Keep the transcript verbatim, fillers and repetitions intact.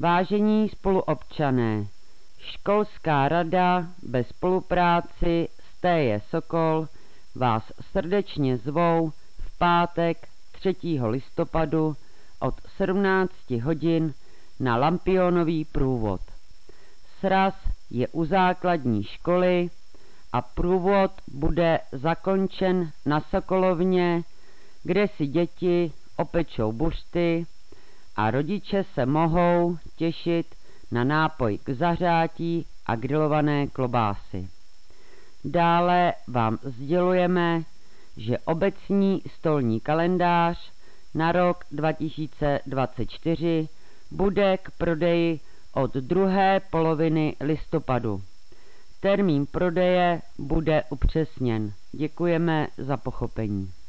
Vážení spoluobčané, školská rada ve spolupráci s T J Sokol vás srdečně zvou v pátek třetího listopadu od sedmnácti hodin na Lampionový průvod. Sraz je u základní školy a průvod bude zakončen na Sokolovně, kde si děti opečou buřty a rodiče se mohou těšit na nápoj k zahřátí a grilované klobásy. Dále vám sdělujeme, že obecní stolní kalendář na rok dva tisíce dvacet čtyři bude k prodeji od druhé poloviny listopadu. Termín prodeje bude upřesněn. Děkujeme za pochopení.